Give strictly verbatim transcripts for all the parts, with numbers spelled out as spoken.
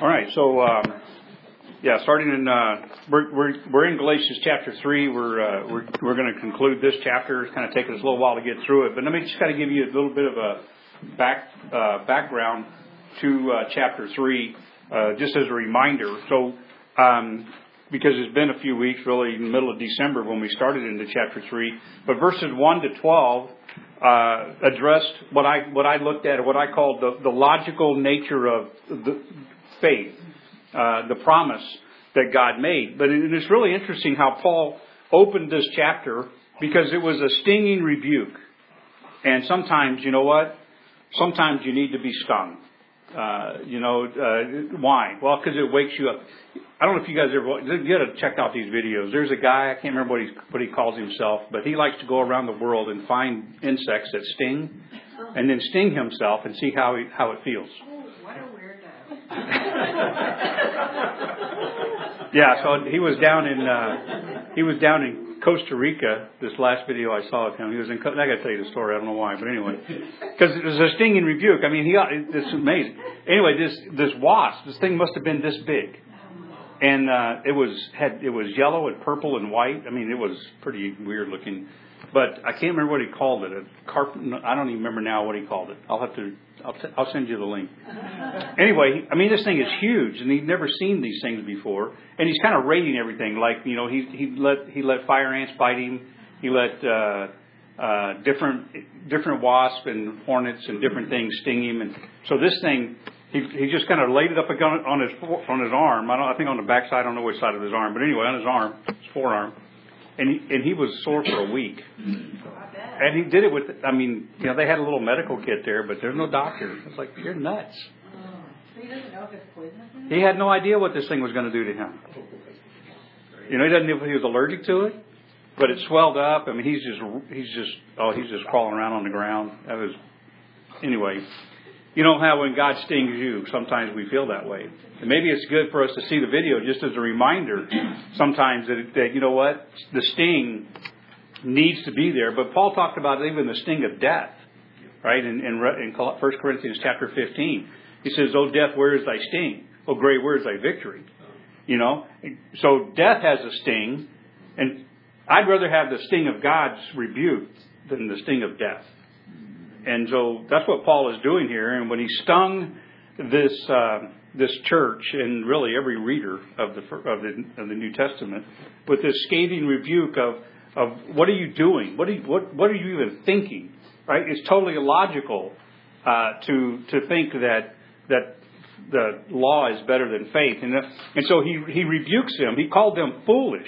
All right, so um, yeah, starting in uh, we're we're we're in Galatians chapter three. We're uh, we're we're going to conclude this chapter. It's kind of taken us a little while to get through it, but let me just kind of give you a little bit of a back uh, background to uh, chapter three, uh, just as a reminder. So, um, because it's been a few weeks, really, in the middle of December when we started into chapter three, but verses one to twelve uh, addressed what I what I looked at, or what I called the the logical nature of the faith, uh, the promise that God made. But it is really interesting how Paul opened this chapter, because it was a stinging rebuke. And sometimes, you know what? Sometimes you need to be stung. Uh, you know, uh, why? Well, because it wakes you up. I don't know if you guys ever, you got to check out these videos. There's a guy, I can't remember what he, what he calls himself, but he likes to go around the world and find insects that sting, and then sting himself and see how he, how it feels. What a weirdo. Yeah, so he was down in uh, he was down in Costa Rica. This last video I saw of him, he was in. I got to tell you the story. I don't know why, but anyway, because it was a stinging rebuke. I mean, he it's amazing. Anyway, this this wasp, this thing must have been this big, and uh, it was had it was yellow and purple and white. I mean, it was pretty weird looking. But I can't remember what he called it. A carp- I don't even remember now what he called it. I'll have to. I'll, t- I'll send you the link. Anyway, I mean, this thing is huge, and he'd never seen these things before. And he's kind of rating everything, like, you know, he he let he let fire ants bite him. He let uh, uh, different different wasps and hornets and different things sting him. And so this thing, he he just kind of laid it up on his on his arm. I don't. I think on the back side. I don't know which side of his arm, but anyway, on his arm, his forearm. And he, and he was sore for a week. And he did it with, I mean, you know, they had a little medical kit there, but there's no doctor. It's like, you're nuts. So he doesn't know if it's poisonous? He had no idea what this thing was going to do to him. You know, he doesn't know if he was allergic to it, but it swelled up. I mean, he's just, he's just, oh, he's just crawling around on the ground. That was, anyway. You know how when God stings you, sometimes we feel that way. And maybe it's good for us to see the video just as a reminder sometimes that, that, you know what, the sting needs to be there. But Paul talked about even the sting of death, right, in, in, in First Corinthians chapter fifteen. He says, "Oh, death, where is thy sting? Oh, grave, where is thy victory?" You know, so death has a sting, and I'd rather have the sting of God's rebuke than the sting of death. And so that's what Paul is doing here. And when he stung this uh, this church, and really every reader of the of the of the New Testament, with this scathing rebuke of of what are you doing? What are you, what what are you even thinking? Right? It's totally illogical uh, to to think that that the law is better than faith. And and so he he rebukes them. He called them foolish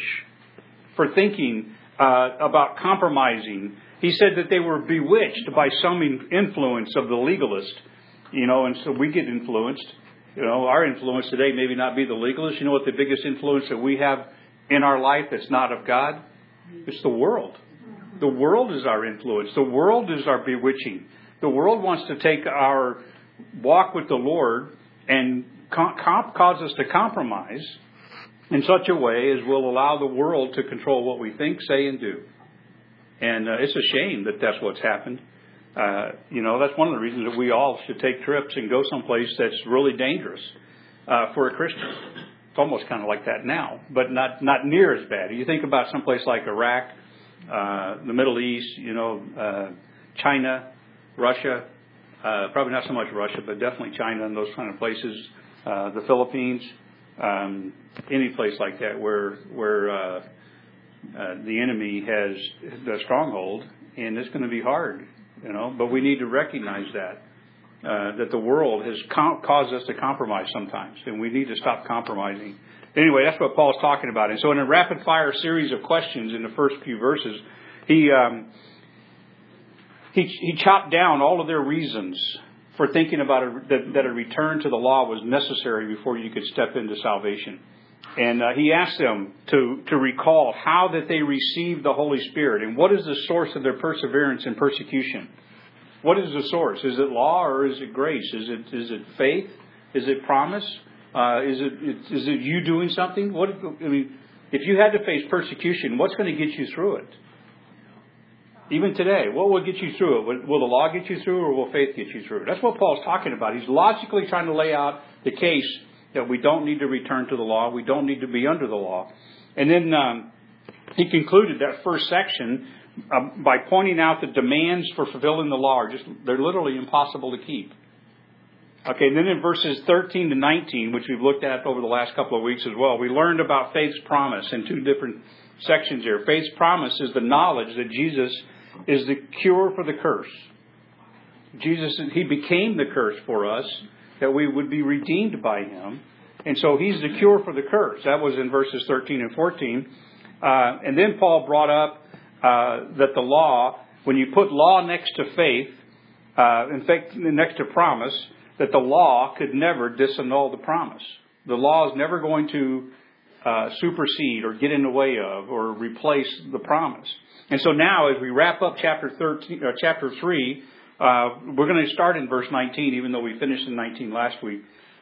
for thinking uh, about compromising. He said that they were bewitched by some influence of the legalist, you know, and so we get influenced. You know, our influence today maybe not be the legalist. You know what the biggest influence that we have in our life that's not of God? It's the world. The world is our influence. The world is our bewitching. The world wants to take our walk with the Lord and com- comp- cause us to compromise in such a way as will allow the world to control what we think, say, and do. And uh, it's a shame that that's what's happened. Uh, you know, that's one of the reasons that we all should take trips and go someplace that's really dangerous uh, for a Christian. It's almost kind of like that now, but not not near as bad. You think about someplace like Iraq, uh, the Middle East, you know, uh, China, Russia, uh, probably not so much Russia, but definitely China and those kind of places, uh, the Philippines, um, any place like that where where uh, Uh, the enemy has the stronghold, and it's going to be hard, you know. But we need to recognize that uh, that the world has com- caused us to compromise sometimes, and we need to stop compromising. Anyway, that's what Paul's talking about. And so, in a rapid fire series of questions in the first few verses, he um, he he chopped down all of their reasons for thinking about a, that, that a return to the law was necessary before you could step into salvation. And uh, he asked them to, to recall how that they received the Holy Spirit and what is the source of their perseverance in persecution. What is the source? Is it law or is it grace? Is it is it faith? Is it promise? Uh, is it is it you doing something? What I mean, if you had to face persecution, what's going to get you through it? Even today, what will get you through it? Will, will the law get you through, or will faith get you through it? That's what Paul's talking about. He's logically trying to lay out the case that we don't need to return to the law. We don't need to be under the law. And then um, he concluded that first section uh, by pointing out the demands for fulfilling the law are just, they're literally impossible to keep. Okay, and then in verses thirteen to nineteen, which we've looked at over the last couple of weeks as well, we learned about faith's promise in two different sections here. Faith's promise is the knowledge that Jesus is the cure for the curse. Jesus, He became the curse for us, that we would be redeemed by Him. And so He's the cure for the curse. That was in verses thirteen and fourteen. Uh, and then Paul brought up uh, that the law, when you put law next to faith, uh, in fact, next to promise, that the law could never disannul the promise. The law is never going to uh, supersede or get in the way of or replace the promise. And so now, as we wrap up chapter thirteen, uh, chapter three, uh, we're going to start in verse nineteen, even though we finished in nineteen last week.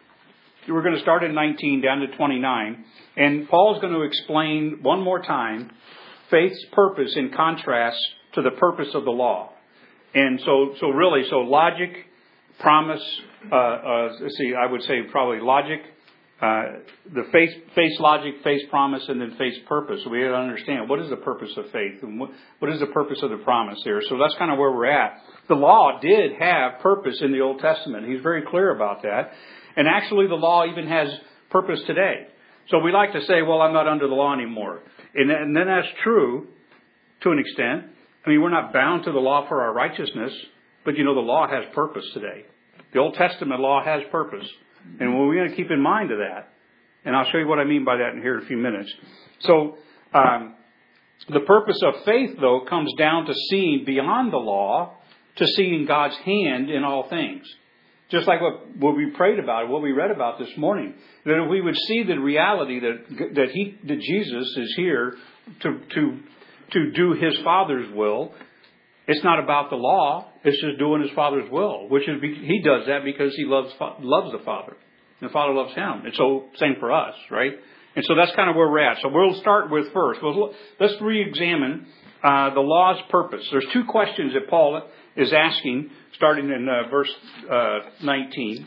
We're going to start in nineteen down to twenty-nine, and Paul's going to explain one more time faith's purpose in contrast to the purpose of the law. And so, so really, so logic, promise. Uh, uh, let's see, I would say probably logic, uh, the faith, faith's logic, faith's promise, and then faith's purpose. So we have to understand what is the purpose of faith and what, what is the purpose of the promise here. So that's kind of where we're at. The law did have purpose in the Old Testament. He's very clear about that. And actually the law even has purpose today. So we like to say, well, I'm not under the law anymore. And, and then that's true to an extent. I mean, we're not bound to the law for our righteousness, but you know, the law has purpose today. The Old Testament law has purpose. And we're going to keep in mind of that. And I'll show you what I mean by that in here in a few minutes. So, um, the purpose of faith, though, comes down to seeing beyond the law, to seeing God's hand in all things. Just like what, what we prayed about, what we read about this morning. That if we would see the reality that, that he, that Jesus is here to, to, to do His Father's will. It's not about the law. It's just doing His Father's will, which is He does that because He loves loves the Father, and the Father loves Him. And so, same for us, right? And so that's kind of where we're at. So we'll start with first. We'll, let's re-examine uh, the law's purpose. There's two questions that Paul is asking, starting in uh, verse uh, nineteen.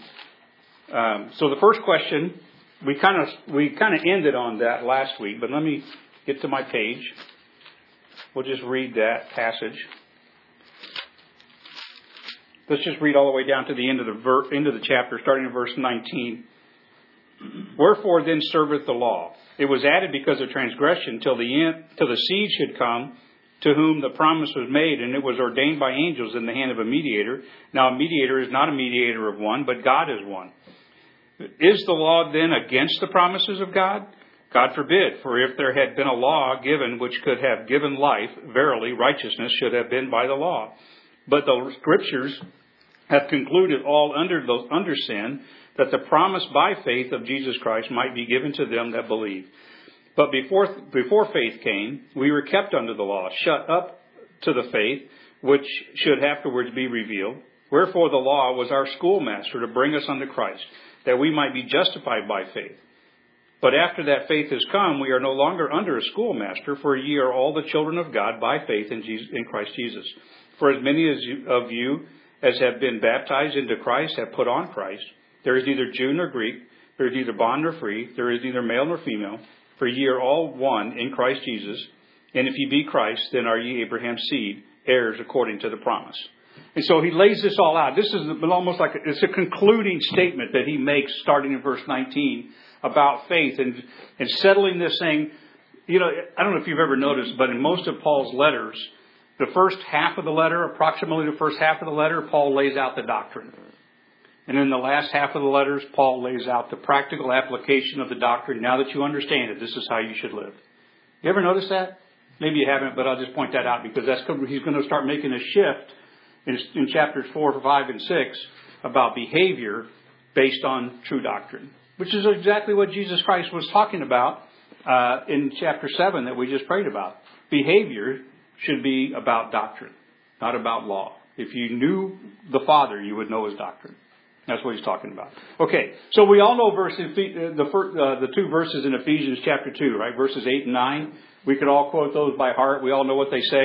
Um, so the first question, we kind of we kind of ended on that last week, but let me get to my page. We'll just read that passage. Let's just read all the way down to the end of the ver- end of the chapter, starting in verse nineteen. Wherefore then serveth the law? It was added because of transgression, till the end, till the seed should come, to whom the promise was made, and it was ordained by angels in the hand of a mediator. Now a mediator is not a mediator of one, but God is one. Is the law then against the promises of God? God forbid, for if there had been a law given which could have given life, verily righteousness should have been by the law. But the Scriptures have concluded all under the, under sin, that the promise by faith of Jesus Christ might be given to them that believe. But before before faith came, we were kept under the law, shut up to the faith, which should afterwards be revealed. Wherefore the law was our schoolmaster to bring us unto Christ, that we might be justified by faith. But after that faith has come, we are no longer under a schoolmaster, for ye are all the children of God by faith in, Jesus, in Christ Jesus. For as many as you, of you as have been baptized into Christ have put on Christ. There is neither Jew nor Greek, there is neither bond nor free, there is neither male nor female, for ye are all one in Christ Jesus. And if ye be Christ, then are ye Abraham's seed, heirs according to the promise. And so he lays this all out. This is almost like a, it's a concluding statement that he makes starting in verse nineteen about faith and, and settling this thing. You know, I don't know if you've ever noticed, but in most of Paul's letters, the first half of the letter, approximately the first half of the letter, Paul lays out the doctrine. And in the last half of the letters, Paul lays out the practical application of the doctrine. Now that you understand it, this is how you should live. You ever notice that? Maybe you haven't, but I'll just point that out because that's he's going to start making a shift in, in chapters four, five, and six about behavior based on true doctrine, which is exactly what Jesus Christ was talking about uh, in chapter seven that we just prayed about. Behavior should be about doctrine, not about law. If you knew the Father, you would know His doctrine. That's what he's talking about. Okay, so we all know verse, the, first, uh, the two verses in Ephesians chapter two, right? Verses eight and nine. We could all quote those by heart. We all know what they say.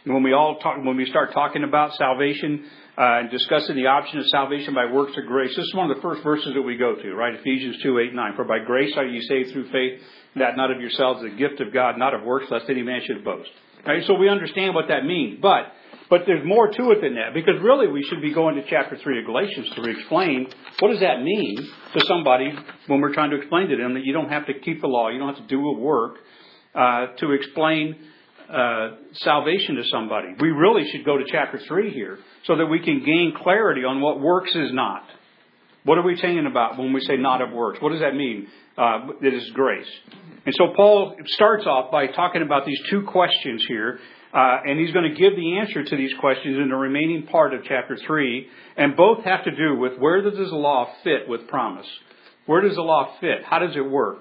when we all talk, when we start talking about salvation uh, and discussing the option of salvation by works of grace, this is one of the first verses that we go to, right? Ephesians two, eight, nine. For by grace are you saved through faith, that not of yourselves, the gift of God, not of works, lest any man should boast. Right? So we understand what that means, but but there's more to it than that, because really we should be going to chapter three of Galatians to explain what does that mean to somebody when we're trying to explain to them that you don't have to keep the law, you don't have to do a work uh, to explain uh, salvation to somebody. We really should go to chapter three here so that we can gain clarity on what works is not. What are we saying about when we say not of works? What does that mean? Uh, it is grace. And so Paul starts off by talking about these two questions here. Uh, and he's going to give the answer to these questions in the remaining part of chapter three. And both have to do with where does the law fit with promise? Where does the law fit? How does it work?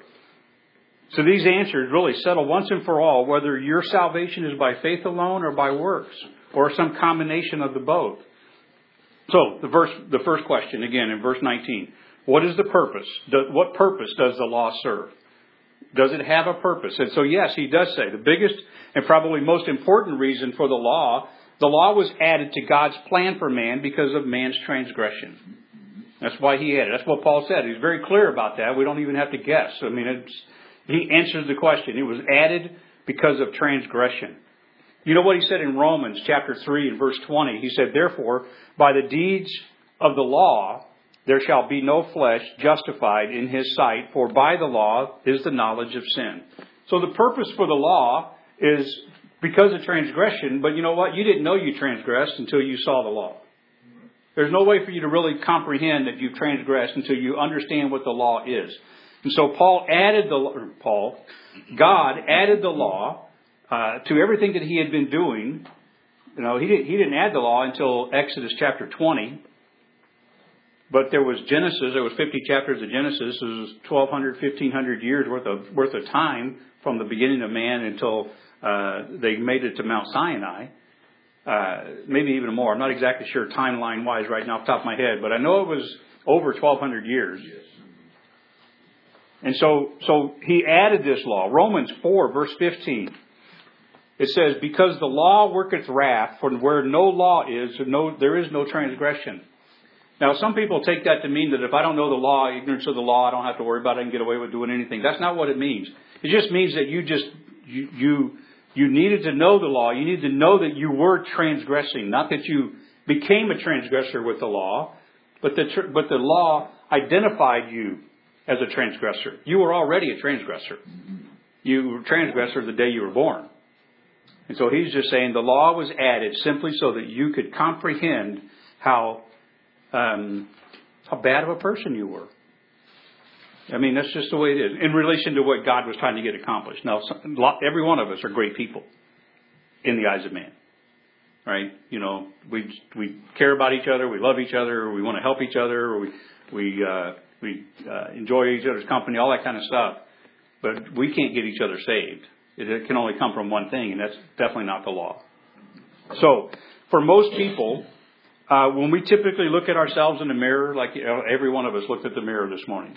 So these answers really settle once and for all whether your salvation is by faith alone or by works, or some combination of the both. So the verse, the first question again in verse nineteen. What is the purpose? Do, what purpose does the law serve? Does it have a purpose? And so yes, he does say the biggest and probably most important reason for the law, the law was added to God's plan for man because of man's transgression. That's why he added. That's what Paul said. He's very clear about that. We don't even have to guess. I mean, it's, he answers the question. It was added because of transgression. You know what he said in Romans chapter three and verse twenty? He said, therefore, by the deeds of the law, there shall be no flesh justified in his sight, for by the law is the knowledge of sin. So the purpose for the law is because of transgression, but you know what? You didn't know you transgressed until you saw the law. There's no way for you to really comprehend that you've transgressed until you understand what the law is. And so Paul added the, or Paul, God added the law uh, to everything that he had been doing. You know, he didn't, he didn't add the law until Exodus chapter twenty. But there was Genesis, there was fifty chapters of Genesis. It was twelve hundred, fifteen hundred years worth of, worth of time from the beginning of man until uh, they made it to Mount Sinai. Uh, maybe even more. I'm not exactly sure timeline-wise right now off the top of my head, but I know it was over twelve hundred years. And so, so he added this law. Romans four, verse fifteen. It says, because the law worketh wrath, for where no law is, no, there is no transgression. Now, some people take that to mean that if I don't know the law, ignorance of the law, I don't have to worry about it and get away with doing anything. That's not what it means. It just means that you just, you, you, you needed to know the law. You needed to know that you were transgressing. Not that you became a transgressor with the law, but the, but the law identified you as a transgressor. You were already a transgressor. You were a transgressor the day you were born. And so he's just saying the law was added simply so that you could comprehend how Um, how bad of a person you were. I mean, that's just the way it is in relation to what God was trying to get accomplished. Now, every one of us are great people in the eyes of man, right? You know, we we care about each other, we love each other, we want to help each other, or we we uh, we uh, enjoy each other's company, all that kind of stuff. But we can't get each other saved. It, it can only come from one thing, and that's definitely not the law. So, for most people, Uh, when we typically look at ourselves in the mirror, like you know, every one of us looked at the mirror this morning.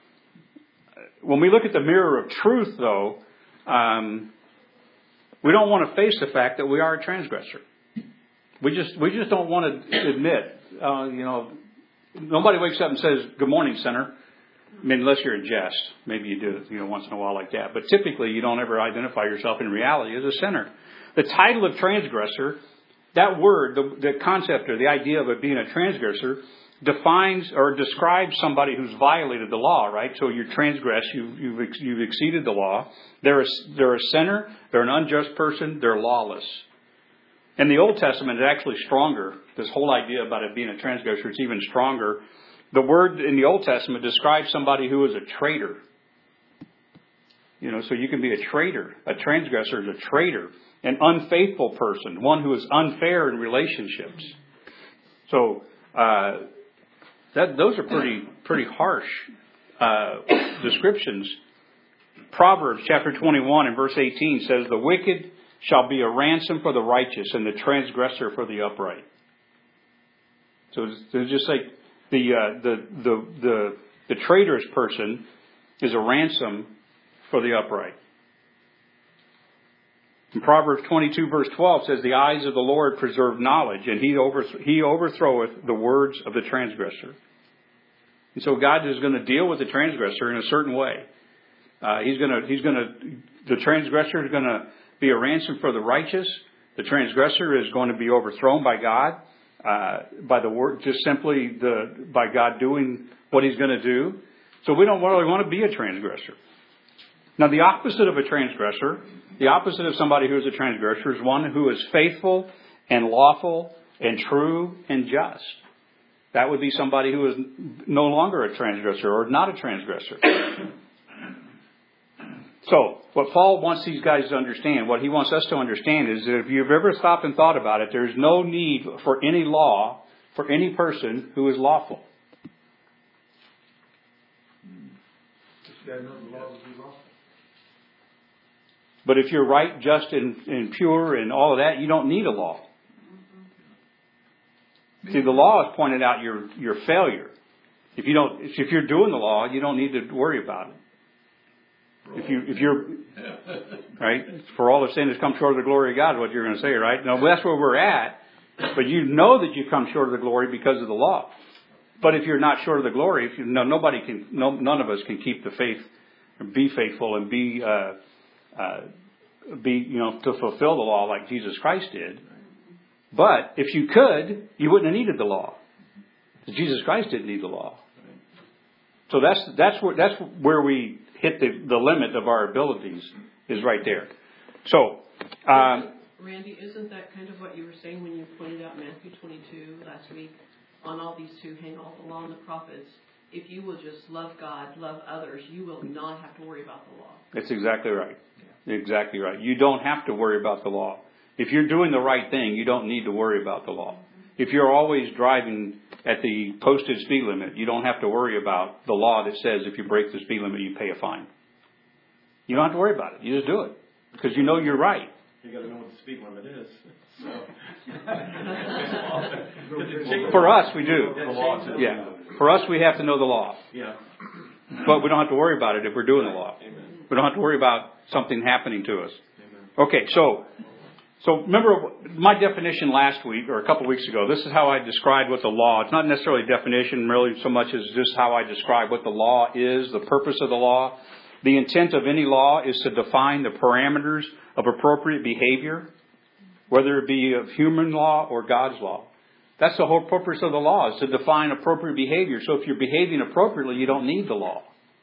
When we look at the mirror of truth, though, um, we don't want to face the fact that we are a transgressor. We just we just don't want to admit, uh, you know, nobody wakes up and says, "Good morning, sinner." I mean, unless you're in jest, maybe you do, you know, once in a while like that. But typically, you don't ever identify yourself in reality as a sinner. The title of transgressor. That word, the, the concept or the idea of it being a transgressor defines or describes somebody who's violated the law, right? So you're transgressed, you, you've, you've exceeded the law. They're a, they're a sinner, they're an unjust person, they're lawless. In the Old Testament, it's actually stronger. This whole idea about it being a transgressor, it's even stronger. The word in the Old Testament describes somebody who is a traitor. You know, so you can be a traitor. A transgressor is a traitor. An unfaithful person, one who is unfair in relationships. So uh, that those are pretty pretty harsh uh, descriptions. Proverbs chapter twenty-one and verse eighteen says, "The wicked shall be a ransom for the righteous, and the transgressor for the upright." So it's just like the uh, the the the the traitorous person is a ransom for the upright. And Proverbs twenty-two verse twelve says, the eyes of the Lord preserve knowledge, and he, over, he overthroweth the words of the transgressor. And so God is going to deal with the transgressor in a certain way. Uh, he's going to, he's going to, the transgressor is going to be a ransom for the righteous. The transgressor is going to be overthrown by God, uh, by the word, just simply the, by God doing what he's going to do. So we don't really want to be a transgressor. Now, the opposite of a transgressor, the opposite of somebody who is a transgressor is one who is faithful and lawful and true and just. That would be somebody who is no longer a transgressor or not a transgressor. So, what Paul wants these guys to understand, what he wants us to understand is that if you've ever stopped and thought about it, there's no need for any law for any person who is lawful. But if you're right, just, and, and pure and all of that, you don't need a law. See, the law has pointed out your, your failure. If you don't, if you're doing the law, you don't need to worry about it. If you, if you're, right, for all the sin has come short of the glory of God, is what you're going to say, right? No, that's where we're at. But you know that you come short of the glory because of the law. But if you're not short of the glory, if you, no, nobody can, no, none of us can keep the faith, be faithful, and be, uh, uh, be, you know, to fulfill the law like Jesus Christ did. But if you could, you wouldn't have needed the law. Jesus Christ didn't need the law. So that's that's where that's where we hit the, the limit of our abilities, is right there. So, um, Randy, isn't that kind of what you were saying when you pointed out Matthew twenty-two last week? On all these two hang all the law and the prophets. If you will just love God, love others, you will not have to worry about the law. That's exactly right. Exactly right. You don't have to worry about the law. If you're doing the right thing, you don't need to worry about the law. If you're always driving at the posted speed limit, you don't have to worry about the law that says if you break the speed limit, you pay a fine. You don't have to worry about it. You just do it because you know you're right. You got to know what the speed limit is. So. For us, we do. Yeah. For us, we have to know the law. Yeah. But we don't have to worry about it if we're doing the law. Amen. We don't have to worry about something happening to us. Amen. Okay, so so remember my definition last week or a couple of weeks ago. This is how I described what the law. It's not necessarily a definition really so much as just how I describe what the law is, the purpose of the law. The intent of any law is to define the parameters of appropriate behavior, whether it be of human law or God's law. That's the whole purpose of the law, is to define appropriate behavior. So if you're behaving appropriately, you don't need the law.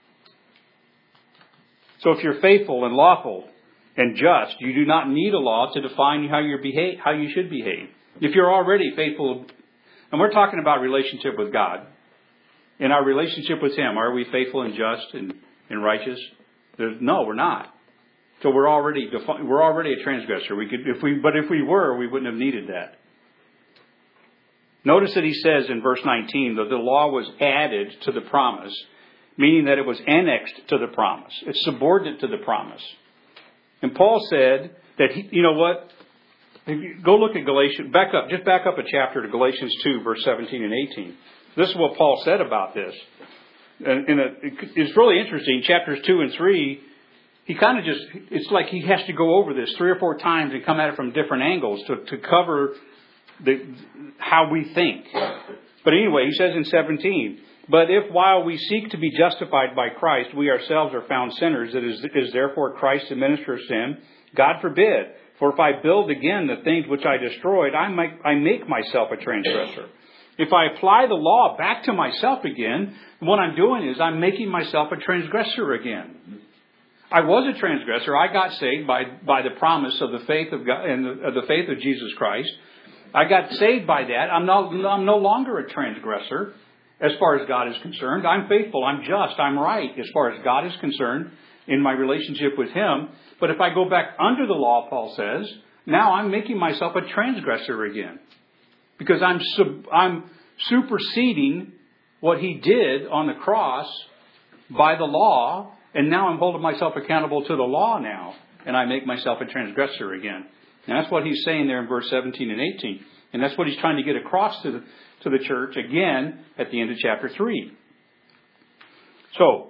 So if you're faithful and lawful and just, you do not need a law to define how you behave, how you should behave. If you're already faithful, and we're talking about relationship with God, in our relationship with Him, are we faithful and just and, and righteous? There's, no, we're not. So we're already defi- we're already a transgressor. We could, if we, but if we were, we wouldn't have needed that. Notice that he says in verse nineteen that the law was added to the promise, meaning that it was annexed to the promise. It's subordinate to the promise. And Paul said that he, you know what? If you go look at Galatians. Back up, just back up a chapter to Galatians two, verse seventeen and eighteen. This is what Paul said about this. And, and it's really interesting. Chapters two and three. He kind of just, it's like he has to go over this three or four times and come at it from different angles to, to cover the, how we think. But anyway, he says in seventeen, but if while we seek to be justified by Christ, we ourselves are found sinners, it is, is therefore Christ the minister of sin? God forbid. For if I build again the things which I destroyed, I make, I make myself a transgressor. If I apply the law back to myself again, what I'm doing is I'm making myself a transgressor again. I was a transgressor. I got saved by, by the promise of the faith of God and the, of the faith of Jesus Christ. I got saved by that. I'm no, I'm no longer a transgressor as far as God is concerned. I'm faithful. I'm just. I'm right as far as God is concerned in my relationship with Him. But if I go back under the law, Paul says, now I'm making myself a transgressor again. Because I'm sub, I'm superseding what He did on the cross by the law. And now I'm holding myself accountable to the law now. And I make myself a transgressor again. And that's what he's saying there in verse seventeen and eighteen. And that's what he's trying to get across to the, to the church again at the end of chapter three. So,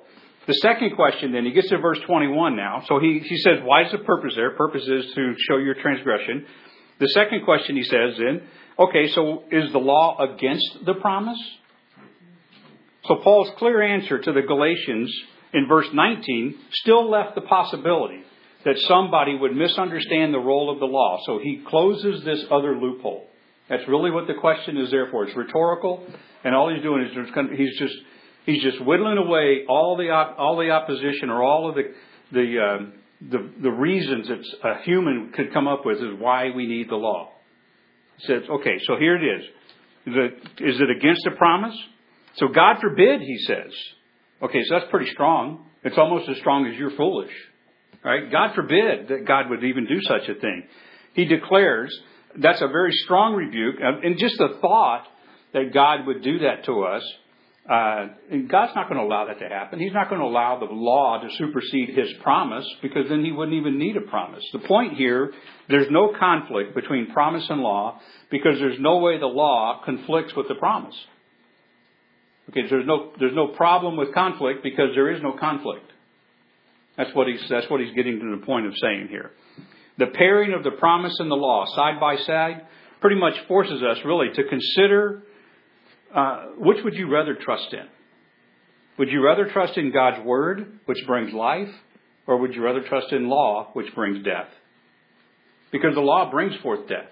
The second question then, he gets to verse twenty-one now. So he, he says, why is the purpose there? Purpose is to show your transgression. The second question he says then, okay, so is the law against the promise? So Paul's clear answer to the Galatians in verse nineteen still left the possibility that somebody would misunderstand the role of the law. So he closes this other loophole. That's really what the question is there for. It's rhetorical, and all he's doing is just, he's just he's just whittling away all the op, all the opposition or all of the the, uh, the the reasons that a human could come up with is why we need the law. He says, okay, so here it is. Is it, is it against a promise? So God forbid, he says. Okay, so that's pretty strong. It's almost as strong as you're foolish. Right? God forbid that God would even do such a thing. He declares that's a very strong rebuke. And just the thought that God would do that to us, uh, and God's not going to allow that to happen. He's not going to allow the law to supersede His promise, because then He wouldn't even need a promise. The point here, there's no conflict between promise and law, because there's no way the law conflicts with the promise. Okay, there's no there's no problem with conflict because there is no conflict. That's what he's that's what he's getting to the point of saying here. The pairing of the promise and the law side by side pretty much forces us really to consider uh, which would you rather trust in? Would you rather trust in God's word, which brings life, or would you rather trust in law, which brings death? Because the law brings forth death.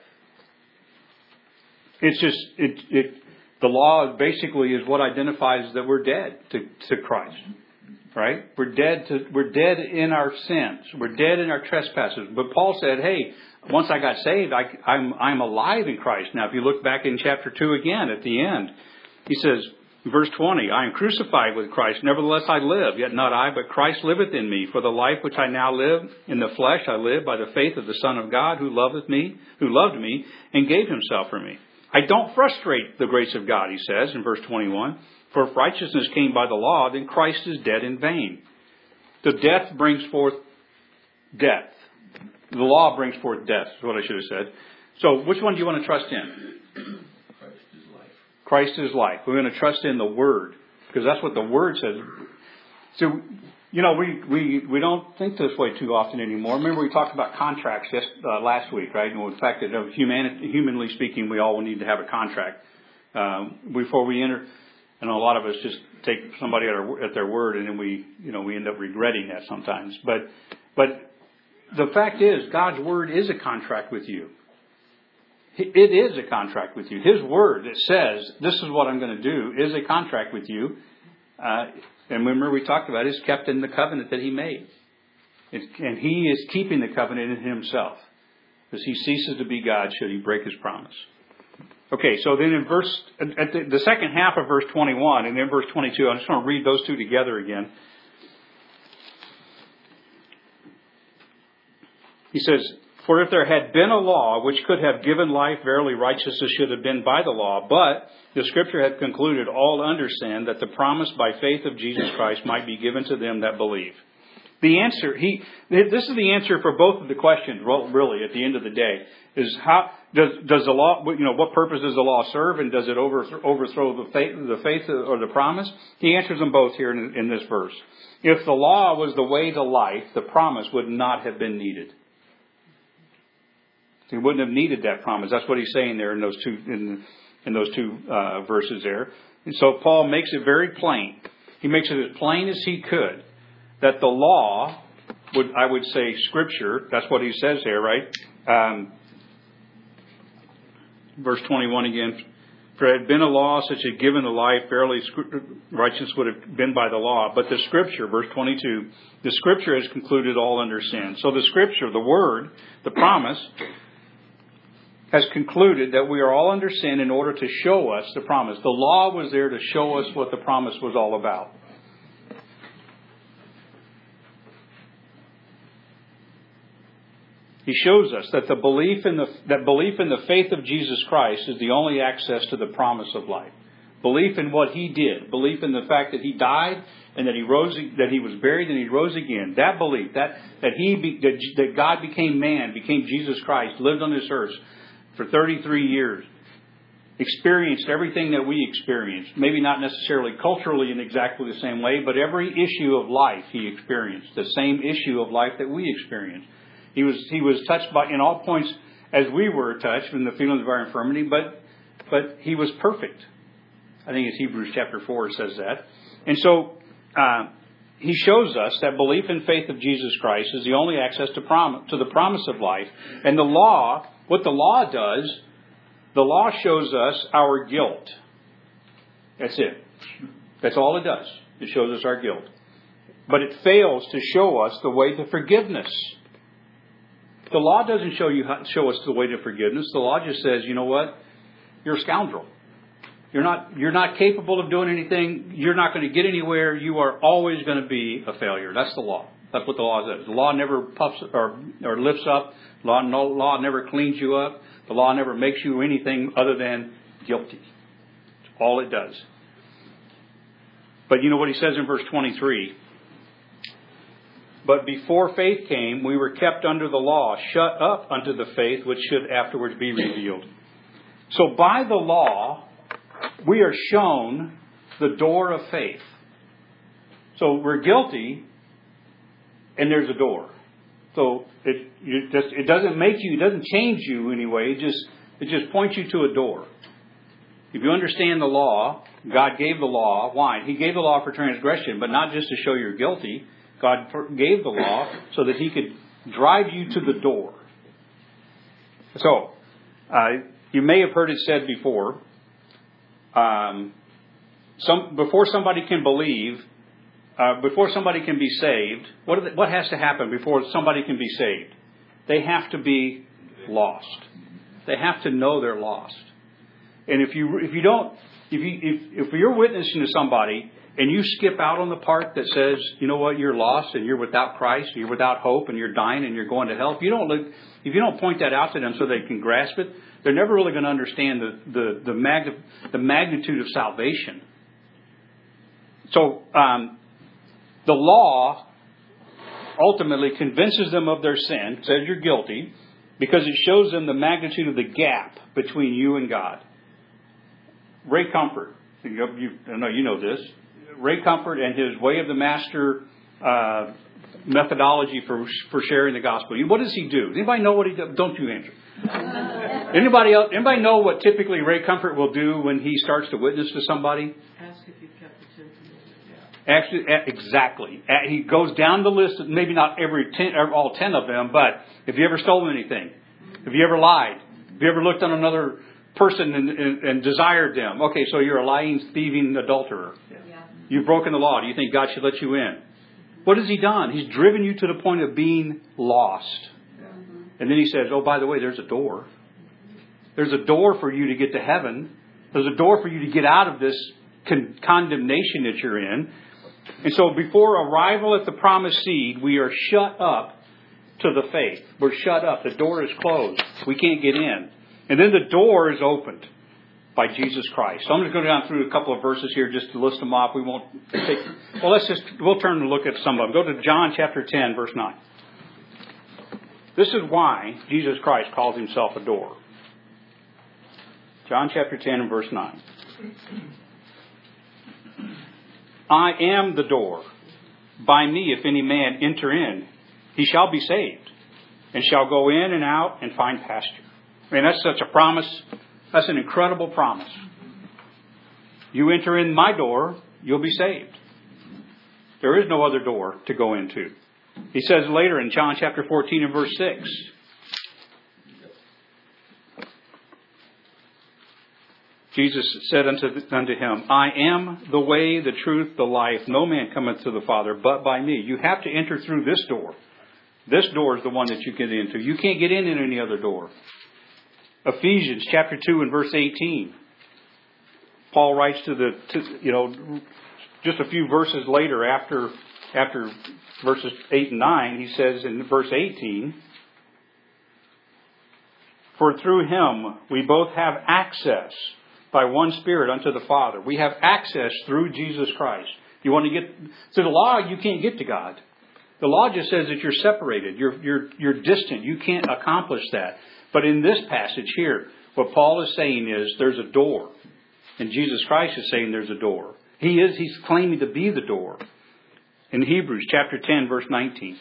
It's just it it. The law basically is what identifies that we're dead to, to Christ, right? We're dead to, we're dead in our sins. We're dead in our trespasses. But Paul said, hey, once I got saved, I, I'm, I'm alive in Christ. Now, if you look back in chapter two again at the end, he says, verse twenty, I am crucified with Christ. Nevertheless, I live, yet not I, but Christ liveth in me. For the life which I now live in the flesh, I live by the faith of the Son of God who loveth me, who loved me and gave himself for me. I don't frustrate the grace of God, he says in verse twenty-one. For if righteousness came by the law, then Christ is dead in vain. The death brings forth death. The law brings forth death, is what I should have said. So which one do you want to trust in? Christ is life. Christ is life. We're going to trust in the Word, because that's what the Word says. So, you know, we, we, we don't think this way too often anymore. Remember we talked about contracts just uh, last week, right? And the fact that uh, human, humanly speaking, we all need to have a contract um, before we enter. And a lot of us just take somebody at, our, at their word, and then we, you know, we end up regretting that sometimes. But, but the fact is, God's word is a contract with you. It is a contract with you. His word that says, this is what I'm going to do, is a contract with you. Uh, and remember we talked about it, it's kept in the covenant that He made. It's, and He is keeping the covenant in Himself. Because He ceases to be God should He break His promise. Okay, so then in verse, at the, the second half of verse twenty-one and then verse twenty-two, I'm just going to read those two together again. He says, for if there had been a law which could have given life, verily righteousness should have been by the law. But the Scripture hath concluded all under sin, that the promise by faith of Jesus Christ might be given to them that believe. The answer, he, this is the answer for both of the questions, really, at the end of the day, is how does does the law, you know, what purpose does the law serve, and does it overthrow, overthrow the faith, the faith or the promise? He answers them both here in, in this verse. If the law was the way to life, the promise would not have been needed. He wouldn't have needed that promise. That's what he's saying there in those two in, in those two uh, verses there. And so Paul makes it very plain. He makes it as plain as he could that the law would, I would say, Scripture. That's what he says here, right? Um, verse twenty-one again. For it had been a law such as given the life, verily righteousness would have been by the law. But the Scripture, verse twenty-two, the Scripture has concluded all under sin. So the Scripture, the Word, the promise, has concluded that we are all under sin in order to show us the promise. The law was there to show us what the promise was all about. He shows us that the belief in the that belief in the faith of Jesus Christ is the only access to the promise of life. Belief in what He did, belief in the fact that He died and that He rose, that He was buried and He rose again. That belief, that that He be, that, that God became man, became Jesus Christ, lived on this earth for thirty-three years. experienced everything that we experienced. Maybe not necessarily culturally in exactly the same way, but every issue of life he experienced. The same issue of life that we experienced. He was he was touched by in all points as we were touched in the feelings of our infirmity, but but he was perfect. I think it's Hebrews chapter four says that. And so uh, he shows us that belief and faith of Jesus Christ is the only access to prom- to the promise of life. And the law, what the law does, the law shows us our guilt. That's it. That's all it does. It shows us our guilt. But it fails to show us the way to forgiveness. The law doesn't show you how, show us the way to forgiveness. The law just says, you know what? You're a scoundrel. You're not you're not capable of doing anything. You're not going to get anywhere. You are always going to be a failure. That's the law. That's what the law says. The law never puffs or, or lifts up. The law, no, law never cleans you up. The law never makes you anything other than guilty. That's all it does. But you know what he says in verse twenty-three? But before faith came, we were kept under the law, shut up unto the faith which should afterwards be revealed. So by the law, we are shown the door of faith. So we're guilty, and there's a door. So it it, just, it doesn't make you, it doesn't change you anyway. It just it just points you to a door. If you understand the law, God gave the law. Why? He gave the law for transgression, but not just to show you're guilty. God gave the law so that He could drive you to the door. So, uh, you may have heard it said before, um, some before somebody can believe, uh, before somebody can be saved, what, are the, what has to happen before somebody can be saved? They have to be lost. They have to know they're lost. And if you if you don't, if you if, if you're witnessing to somebody, and you skip out on the part that says, you know what, you're lost and you're without Christ, you're without hope and you're dying and you're going to hell. If you don't look, if you don't point that out to them so they can grasp it, they're never really going to understand the the the, mag- the magnitude of salvation. So um, the law ultimately convinces them of their sin, says you're guilty, because it shows them the magnitude of the gap between you and God. Ray Comfort, you, you, I know you know this. Ray Comfort and his Way of the Master uh, methodology for for sharing the gospel. What does he do? Does anybody know what he does? Don't you answer. Anybody else? Anybody know what typically Ray Comfort will do when he starts to witness to somebody? Ask if you've kept the Ten Commandments. Actually, exactly. He goes down the list. Maybe not every ten, all ten of them, but have you ever stolen anything? Have you ever lied? Have you ever looked on another person and, and, and desired them? Okay, so you're a lying, thieving adulterer. Yeah. You've broken the law. Do you think God should let you in? What has He done? He's driven you to the point of being lost. Mm-hmm. And then He says, oh, by the way, there's a door. There's a door for you to get to heaven. There's a door for you to get out of this con- condemnation that you're in. And so before arrival at the promised seed, we are shut up to the faith. We're shut up. The door is closed. We can't get in. And then the door is opened by Jesus Christ. So I'm just going to go down through a couple of verses here just to list them off. We won't take... Well, let's just... We'll turn and look at some of them. Go to John chapter ten, verse nine. This is why Jesus Christ calls Himself a door. John chapter ten and verse nine. I am the door. By me, if any man enter in, he shall be saved, and shall go in and out and find pasture. I mean, that's such a promise. That's an incredible promise. You enter in my door, you'll be saved. There is no other door to go into. He says later in John chapter fourteen and verse six. Jesus said unto, unto him, I am the way, the truth, the life. No man cometh to the Father but by me. You have to enter through this door. This door is the one that you get into. You can't get in in any other door. Ephesians chapter two and verse eighteen. Paul writes to the, to, you know, just a few verses later after, after verses eight and nine, he says in verse eighteen, for through Him we both have access by one Spirit unto the Father. We have access through Jesus Christ. You want to get, through the law, you can't get to God. The law just says that you're separated. You're, you're, you're distant. You can't accomplish that. But in this passage here, What Paul is saying is there's a door. And Jesus Christ is saying there's a door. He is, he's claiming to be the door. In Hebrews chapter ten, verse nineteen.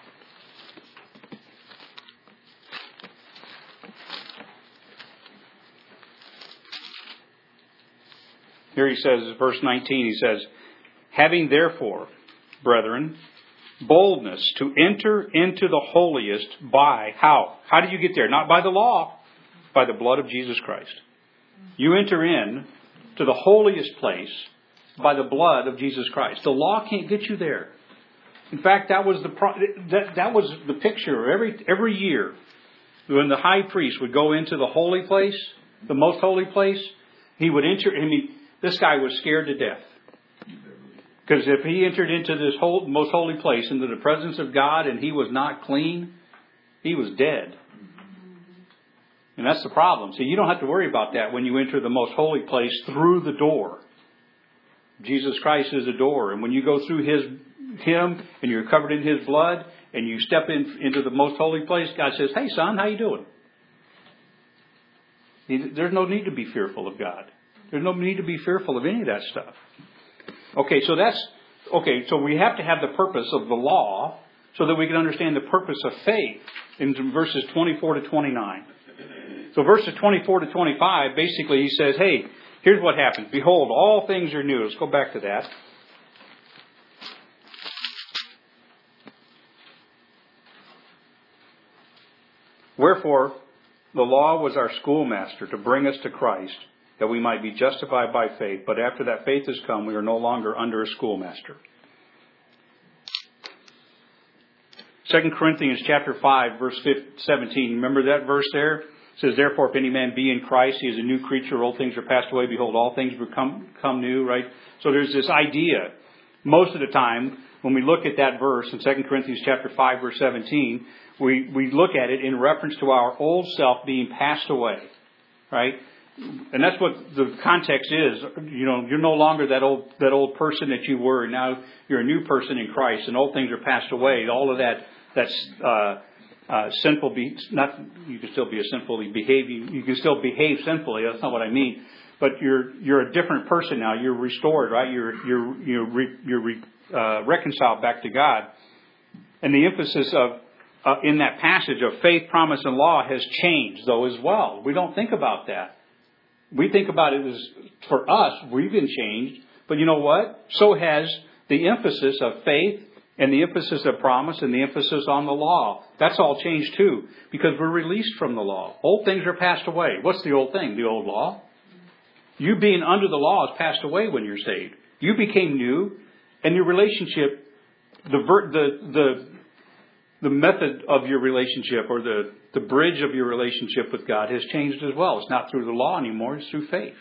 Here he says, verse nineteen, he says, having therefore, brethren, boldness to enter into the holiest by, how? How do you get there? Not by the law, by the blood of Jesus Christ. You enter in to the holiest place by the blood of Jesus Christ. The law can't get you there. In fact, that was the pro- that, that was the picture every every year when the high priest would go into the holy place, the most holy place. He would enter. I mean, this guy was scared to death because if he entered into this whole, most holy place, into the presence of God, and he was not clean, he was dead. And that's the problem. See, you don't have to worry about that when you enter the most holy place through the door. Jesus Christ is the door. And when you go through His Him and you're covered in His blood and you step in, into the most holy place, God says, hey, son, how you doing? He, there's no need to be fearful of God. There's no need to be fearful of any of that stuff. Okay, so that's, okay, so we have to have the purpose of the law so that we can understand the purpose of faith in verses twenty-four to twenty-nine. So verses twenty-four to twenty-five, basically he says, hey, here's what happens. Behold, all things are new. Let's go back to that. Wherefore, the law was our schoolmaster to bring us to Christ, that we might be justified by faith. But after that faith has come, we are no longer under a schoolmaster. Second Corinthians chapter five, verse seventeen. Remember that verse there? It says, therefore, if any man be in Christ, he is a new creature. Old things are passed away. Behold, all things become, become new, right? So there's this idea. Most of the time, when we look at that verse in Second Corinthians chapter five, verse seventeen, we, we look at it in reference to our old self being passed away, right? And that's what the context is. You know, you're no longer that old that old person that you were. Now you're a new person in Christ, and old things are passed away. All of that, that's uh, uh, sinful. Be not you can still be a sinfully behaving. You can still behave sinfully. That's not what I mean. But you're you're a different person now. You're restored, right? You're you're you're re, you're re, uh, reconciled back to God. And the emphasis of uh, in that passage of faith, promise, and law has changed, though, as well. We don't think about that. We think about it as, for us, we've been changed. But you know what? So has the emphasis of faith and the emphasis of promise and the emphasis on the law. That's all changed too, because we're released from the law. Old things are passed away. What's the old thing? The old law. You being under the law is passed away when you're saved. You became new, and your relationship, the the the the method of your relationship or the, the bridge of your relationship with God has changed as well. It's not through the law anymore, it's through faith.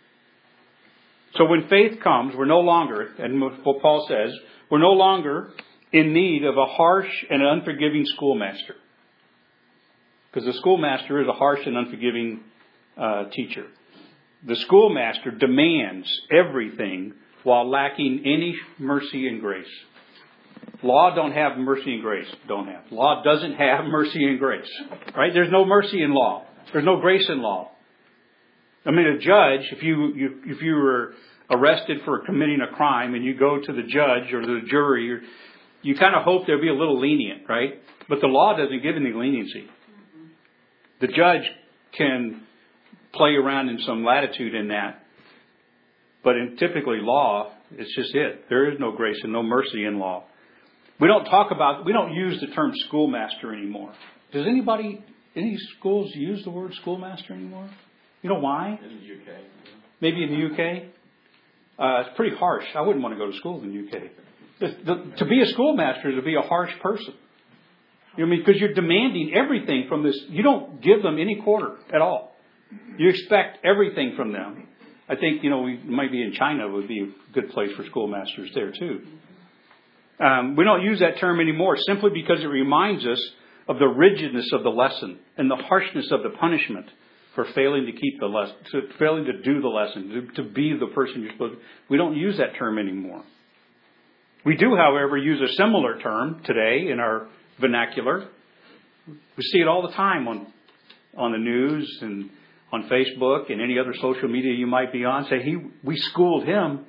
So when faith comes, we're no longer, and what Paul says, we're no longer in need of a harsh and unforgiving schoolmaster. Because the schoolmaster is a harsh and unforgiving uh, teacher. The schoolmaster demands everything while lacking any mercy and grace. Law don't have mercy and grace. Don't have. Law doesn't have mercy and grace. Right? There's no mercy in law. There's no grace in law. I mean, a judge, if you, you if you were arrested for committing a crime and you go to the judge or the jury, you, you kind of hope they'll be a little lenient, right? But the law doesn't give any leniency. The judge can play around in some latitude in that. But in typically law, it's just it. There is no grace and no mercy in law. We don't talk about, we don't use the term schoolmaster anymore. Does anybody, any schools use the word schoolmaster anymore? You know why? In the U K. Maybe in the U K? Uh, it's pretty harsh. I wouldn't want to go to school in the U K. The, the, to be a schoolmaster is to be a harsh person. You know what I mean? Because you're demanding everything from this. You don't give them any quarter at all. You expect everything from them. I think, you know, we might be in China would be a good place for schoolmasters there too. Um, we don't use that term anymore simply because it reminds us of the rigidness of the lesson and the harshness of the punishment for failing to keep the lesson, to failing to do the lesson, to, to be the person you're supposed to. We don't use that term anymore. We do, however, use a similar term today in our vernacular. We see it all the time on on the news and on Facebook and any other social media you might be on. Say, he, we schooled him.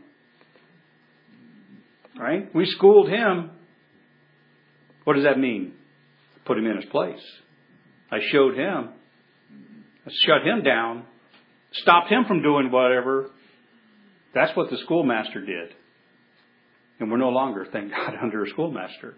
Right? We schooled him. What does that mean? Put him in his place. I showed him. I shut him down. Stopped him from doing whatever. That's what the schoolmaster did. And we're no longer, thank God, under a schoolmaster.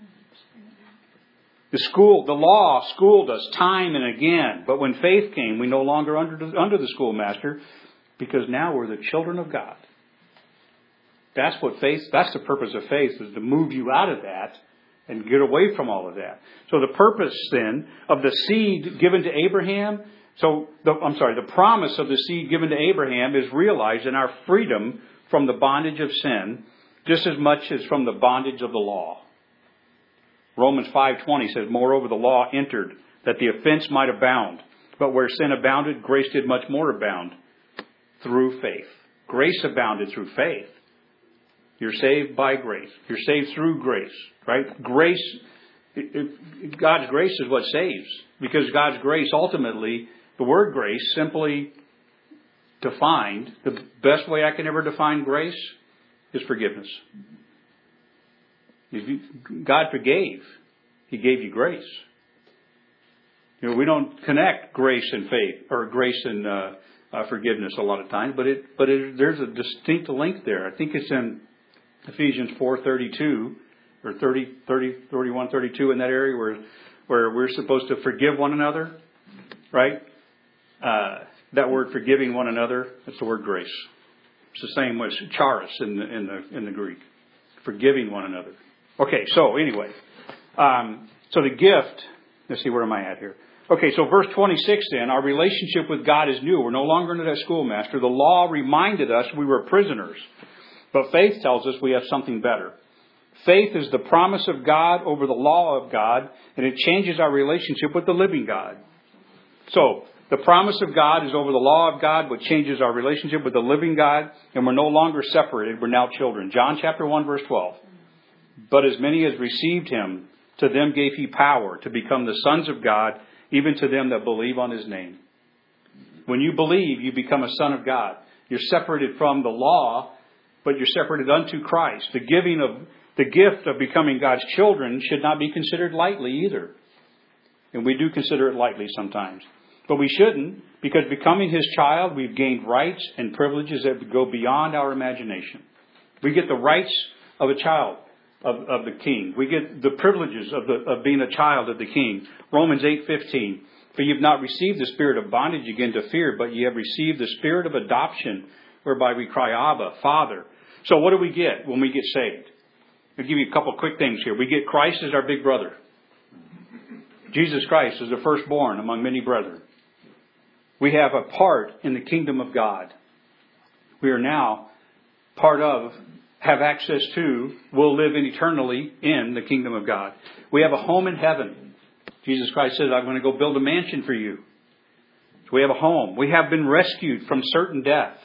The school, the law schooled us time and again. But when faith came, we no longer under the, under the schoolmaster, because now we're the children of God. That's what faith, that's the purpose of faith, is to move you out of that and get away from all of that. So the purpose then of the seed given to Abraham, so the, I'm sorry, the promise of the seed given to Abraham is realized in our freedom from the bondage of sin, just as much as from the bondage of the law. Romans five twenty says, moreover, the law entered that the offense might abound. But where sin abounded, grace did much more abound through faith. Grace abounded through faith. You're saved by grace. You're saved through grace, right? Grace, God's grace is what saves. Because God's grace, ultimately, the word grace, simply defined, the best way I can ever define grace is forgiveness. God forgave. He gave you grace. You know, we don't connect grace and faith, or grace and uh, uh, forgiveness a lot of times, but it, but it, there's a distinct link there. I think it's in Ephesians four thirty-two or thirty, thirty, thirty-one, thirty-two, in that area where where we're supposed to forgive one another, right? Uh, that word forgiving one another, that's the word grace. It's the same as charis in the in the in the Greek, forgiving one another. Okay, so anyway, um, so the gift. Let's see, where am I at here? Okay, so verse twenty-six then, our relationship with God is new. We're no longer under that schoolmaster. The law reminded us we were prisoners. But faith tells us we have something better. Faith is the promise of God over the law of God, and it changes our relationship with the living God. So, the promise of God is over the law of God, which changes our relationship with the living God, and we're no longer separated. We're now children. John chapter one, verse twelve. But as many as received him, to them gave he power to become the sons of God, even to them that believe on his name. When you believe, you become a son of God. You're separated from the law, but you're separated unto Christ. The giving of the gift of becoming God's children should not be considered lightly either. And we do consider it lightly sometimes. But we shouldn't, because becoming his child, we've gained rights and privileges that go beyond our imagination. We get the rights of a child of, of the king. We get the privileges of, the, of being a child of the king. Romans eight fifteen. For you have not received the spirit of bondage again to fear, but you have received the spirit of adoption, whereby we cry, Abba, Father. So what do we get when we get saved? I'll give you a couple quick things here. We get Christ as our big brother. Jesus Christ is the firstborn among many brethren. We have a part in the kingdom of God. We are now part of, have access to, will live in eternally in the kingdom of God. We have a home in heaven. Jesus Christ says, I'm going to go build a mansion for you. So we have a home. We have been rescued from certain death.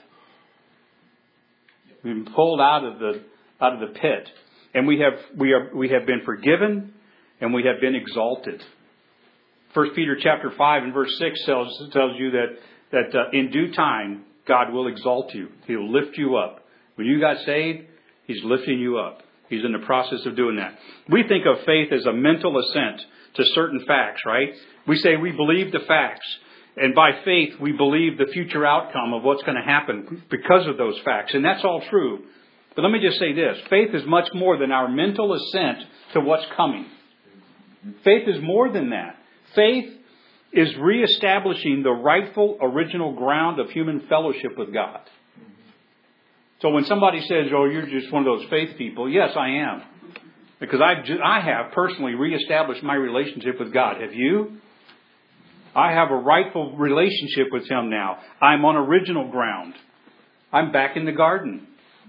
We've been pulled out of the out of the pit, and we have we are we have been forgiven, and we have been exalted. First Peter chapter five and verse six tells tells you that that uh, in due time God will exalt you. He'll lift you up. When you got saved, He's lifting you up. He's in the process of doing that. We think of faith as a mental assent to certain facts, right? We say we believe the facts. And by faith, we believe the future outcome of what's going to happen because of those facts. And that's all true. But let me just say this. Faith is much more than our mental assent to what's coming. Faith is more than that. Faith is reestablishing the rightful original ground of human fellowship with God. So when somebody says, oh, you're just one of those faith people, yes, I am. Because I've, I have personally reestablished my relationship with God. Have you? I have a rightful relationship with Him now. I'm on original ground. I'm back in the garden.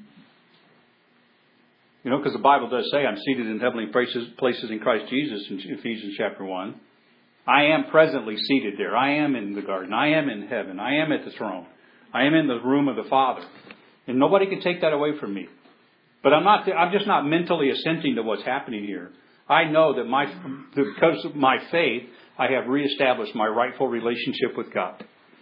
You know, because the Bible does say I'm seated in heavenly places, places in Christ Jesus in Ephesians chapter one. I am presently seated there. I am in the garden. I am in heaven. I am at the throne. I am in the room of the Father. And nobody can take that away from me. But I'm not. I'm just not mentally assenting to what's happening here. I know that my because of my faith, I have reestablished my rightful relationship with God.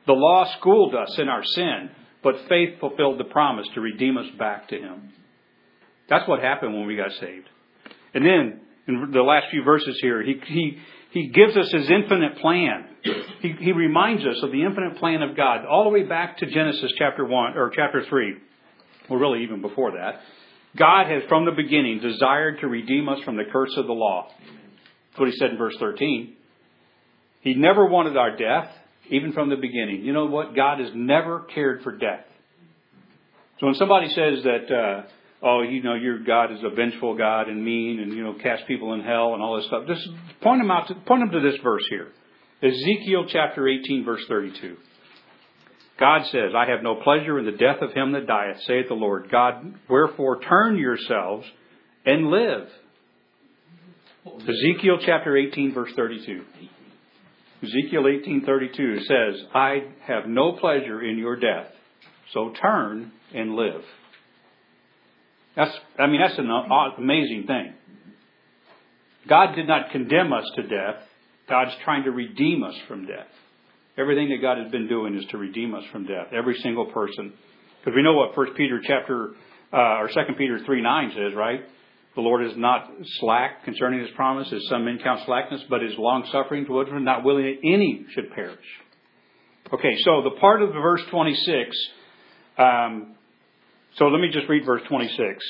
The law schooled us in our sin, but faith fulfilled the promise to redeem us back to Him. That's what happened when we got saved. And then, in the last few verses here, He He He gives us His infinite plan. He, he reminds us of the infinite plan of God, all the way back to Genesis chapter one or chapter three. Well, really even before that. God has from the beginning desired to redeem us from the curse of the law. That's what He said in verse thirteen. He never wanted our death, even from the beginning. You know what? God has never cared for death. So when somebody says that, uh, oh, you know, your God is a vengeful God and mean and, you know, cast people in hell and all this stuff, just point them out to, point them to this verse here. Ezekiel chapter eighteen, verse thirty-two. God says, I have no pleasure in the death of him that dieth, saith the Lord God. Wherefore turn yourselves and live. Ezekiel chapter eighteen, verse thirty-two. Ezekiel eighteen thirty-two says, I have no pleasure in your death, so turn and live. That's, I mean, that's an amazing thing. God did not condemn us to death. God's trying to redeem us from death. Everything that God has been doing is to redeem us from death. Every single person. Because we know what First Peter chapter, uh, or Second Peter three nine says, right? The Lord is not slack concerning His promise, as some men count slackness, but is long-suffering towards us, not willing that any should perish. Okay, so the part of the verse twenty-six, um, so let me just read verse twenty-six.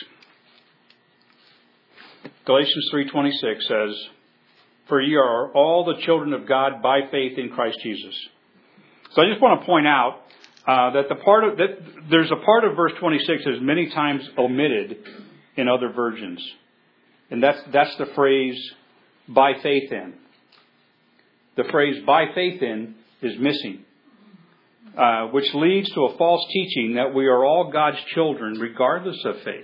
Galatians three twenty-six says, for ye are all the children of God by faith in Christ Jesus. So I just want to point out uh, that the part of that there's a part of verse twenty-six that is many times omitted in other versions, and that's that's the phrase "by faith in." The phrase "by faith in" is missing, uh, which leads to a false teaching that we are all God's children regardless of faith.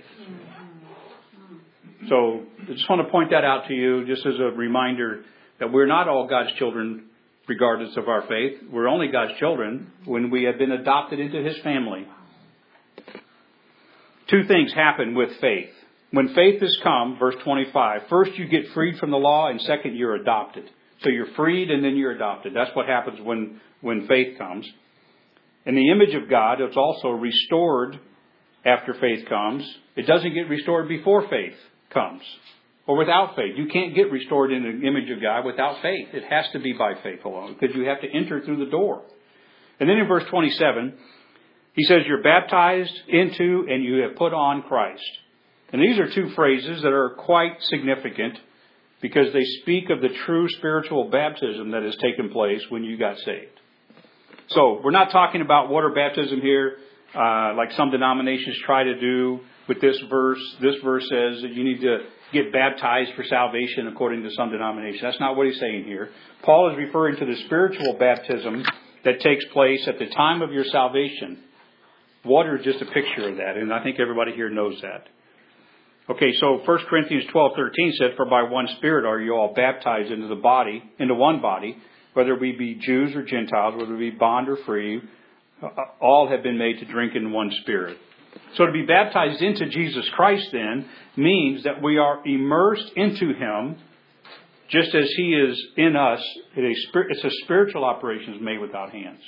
So I just want to point that out to you just as a reminder that we're not all God's children regardless of our faith. We're only God's children when we have been adopted into His family. Two things happen with faith. When faith has come, verse twenty-five, first you get freed from the law, and second you're adopted. So you're freed and then you're adopted. That's what happens when, when faith comes. In the image of God, it's also restored after faith comes. It doesn't get restored before faith comes or without faith. You can't get restored in the image of God without faith. It has to be by faith alone because you have to enter through the door. And then in verse twenty-seven, he says you're baptized into and you have put on Christ. And these are two phrases that are quite significant because they speak of the true spiritual baptism that has taken place when you got saved. So we're not talking about water baptism here uh, like some denominations try to do with this verse. This verse says that you need to get baptized for salvation according to some denominations. That's not what he's saying here. Paul is referring to the spiritual baptism that takes place at the time of your salvation. Water is just a picture of that, and I think everybody here knows that. Okay, so First Corinthians twelve thirteen said, for by one Spirit are you all baptized into the body, into one body, whether we be Jews or Gentiles, whether we be bond or free, all have been made to drink in one Spirit. So to be baptized into Jesus Christ then means that we are immersed into Him just as He is in us. It's a spiritual operation made without hands.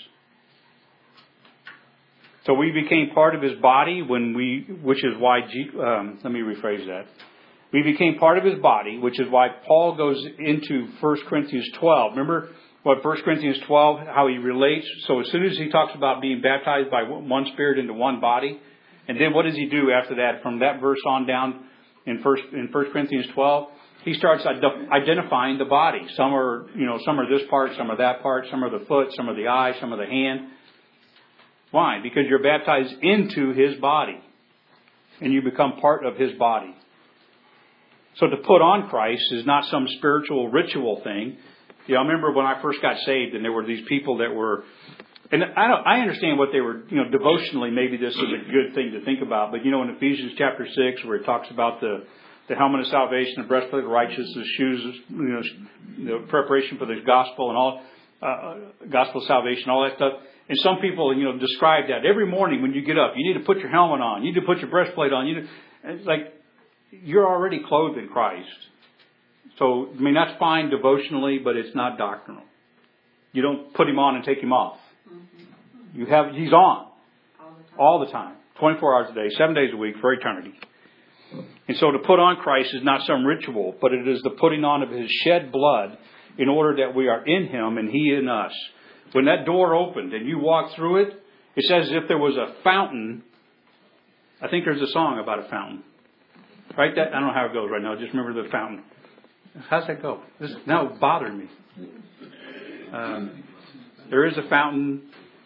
So we became part of His body when we, which is why, um, let me rephrase that. We became part of His body, which is why Paul goes into First Corinthians twelve. Remember what First Corinthians twelve, how he relates? So as soon as he talks about being baptized by one Spirit into one body, and then what does he do after that? From that verse on down in First in First Corinthians twelve, he starts identifying the body. Some are, you know, some are this part, some are that part, some are the foot, some are the eye, some are the hand. Why? Because you're baptized into His body, and you become part of His body. So to put on Christ is not some spiritual ritual thing. You know, I remember when I first got saved, and there were these people that were. And I don't, I understand what they were, you know, devotionally, maybe this is a good thing to think about. But, you know, in Ephesians chapter six, where it talks about the, the helmet of salvation, the breastplate of righteousness, shoes, you know, the preparation for the gospel and all, uh, gospel of salvation, all that stuff. And some people, you know, describe that every morning when you get up, you need to put your helmet on, you need to put your breastplate on. You need, it's like, you're already clothed in Christ. So, I mean, that's fine devotionally, but it's not doctrinal. You don't put Him on and take Him off. You have, He's on All the time. all the time, twenty-four hours a day, seven days a week for eternity. And so to put on Christ is not some ritual, but it is the putting on of His shed blood in order that we are in Him and He in us. When that door opened and you walked through it, it's as if there was a fountain. I think there's a song about a fountain. Right? That, I don't know how it goes right now. Just remember the fountain. How's that go? This now it's bothering me. Um, there is a fountain.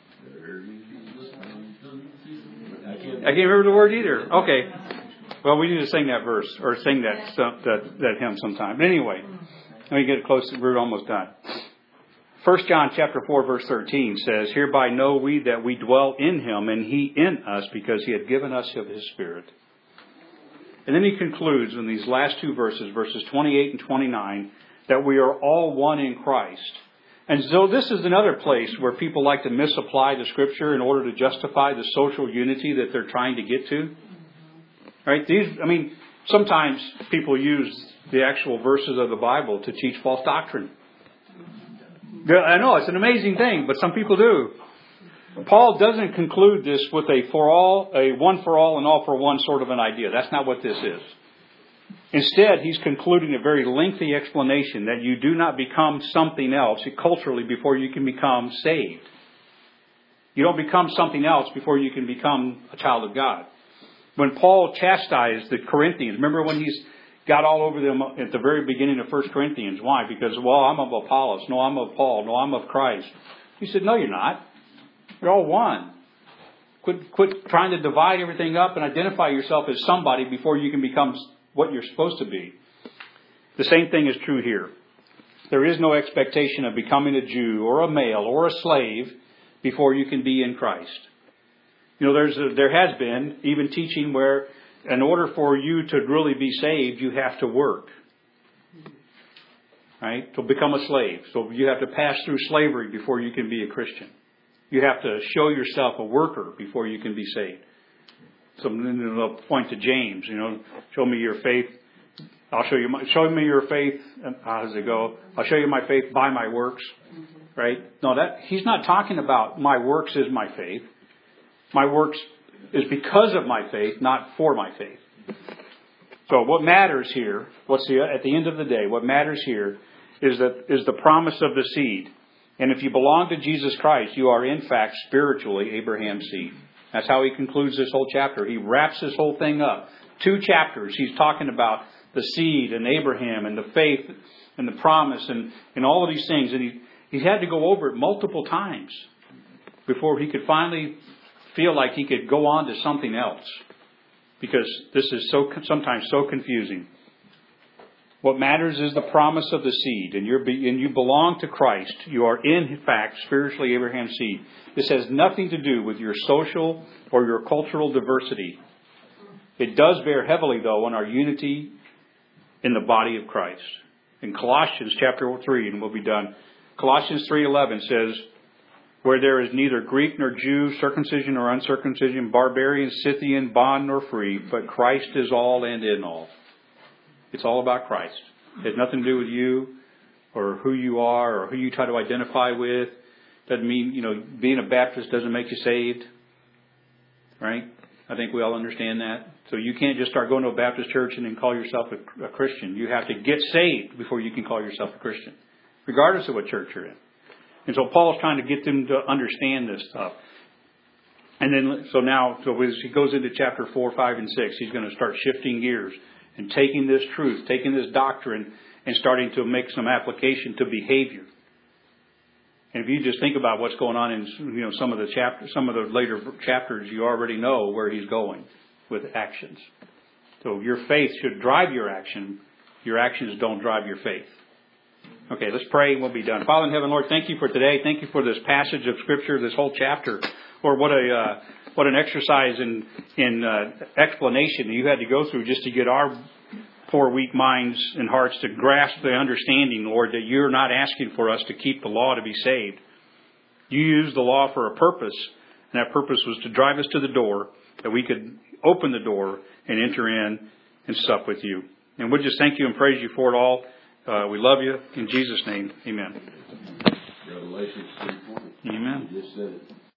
I can't remember the word either. Okay. Well, we need to sing that verse or sing that that, that hymn sometime. But anyway, let me get close. We're almost done. First John chapter four verse thirteen says, "Hereby know we that we dwell in Him, and He in us, because He had given us of His Spirit." And then he concludes in these last two verses, verses twenty-eight and twenty-nine, that we are all one in Christ. And so this is another place where people like to misapply the Scripture in order to justify the social unity that they're trying to get to. Right? These, I mean, sometimes people use the actual verses of the Bible to teach false doctrine. I know, it's an amazing thing, but some people do. Paul doesn't conclude this with a for all, a one for all and all for one sort of an idea. That's not what this is. Instead, he's concluding a very lengthy explanation that you do not become something else culturally before you can become saved. You don't become something else before you can become a child of God. When Paul chastised the Corinthians, remember when he's got all over them at the very beginning of First Corinthians? Why? Because, well, I'm of Apollos. No, I'm of Paul. No, I'm of Christ. He said, no, you're not. You're all one. Quit, quit trying to divide everything up and identify yourself as somebody before you can become what you're supposed to be. The same thing is true here. There is no expectation of becoming a Jew or a male or a slave before you can be in Christ. You know, there's a, there has been even teaching where in order for you to really be saved, you have to work. Right? To become a slave. So you have to pass through slavery before you can be a Christian. You have to show yourself a worker before you can be saved. So they'll point to James, you know, show me your faith. I'll show you my, show me your faith. How does it go? I'll show you my faith by my works. Right? No, that he's not talking about my works is my faith. My works is because of my faith, not for my faith. So what matters here, what's the, at the end of the day, what matters here is that is the promise of the seed. And if you belong to Jesus Christ, you are in fact spiritually Abraham's seed. That's how he concludes this whole chapter. He wraps this whole thing up. Two chapters. He's talking about the seed and Abraham and the faith and the promise and, and all of these things. And he, he had to go over it multiple times before he could finally feel like he could go on to something else. Because this is so sometimes so confusing. What matters is the promise of the seed, and, you're be, and you belong to Christ. You are in fact spiritually Abraham's seed. This has nothing to do with your social or your cultural diversity. It does bear heavily, though, on our unity in the body of Christ. In Colossians chapter three, and we'll be done. Colossians three eleven says, "Where there is neither Greek nor Jew, circumcision or uncircumcision, barbarian, Scythian, bond nor free, but Christ is all and in all." It's all about Christ. It has nothing to do with you or who you are or who you try to identify with. Doesn't mean, you know, being a Baptist doesn't make you saved. Right? I think we all understand that. So you can't just start going to a Baptist church and then call yourself a, a Christian. You have to get saved before you can call yourself a Christian, regardless of what church you're in. And so Paul's trying to get them to understand this stuff. And then, so now, so as he goes into chapter four, five, and six, he's going to start shifting gears and taking this truth, taking this doctrine, and starting to make some application to behavior. And if you just think about what's going on in, you know, some of the chapters, some of the later chapters, you already know where he's going with actions. So your faith should drive your action. Your actions don't drive your faith. Okay, let's pray and we'll be done. Father in heaven, Lord, thank you for today. Thank you for this passage of Scripture, this whole chapter. Lord, what a uh, what an exercise in in uh, explanation you had to go through just to get our poor, weak minds and hearts to grasp the understanding, Lord, that you're not asking for us to keep the law to be saved. You used the law for a purpose, and that purpose was to drive us to the door, that we could open the door and enter in and sup with you. And we'll just thank you and praise you for it all. Uh, we love you. In Jesus' name, amen. Revelation three twenty. Amen. You just said it.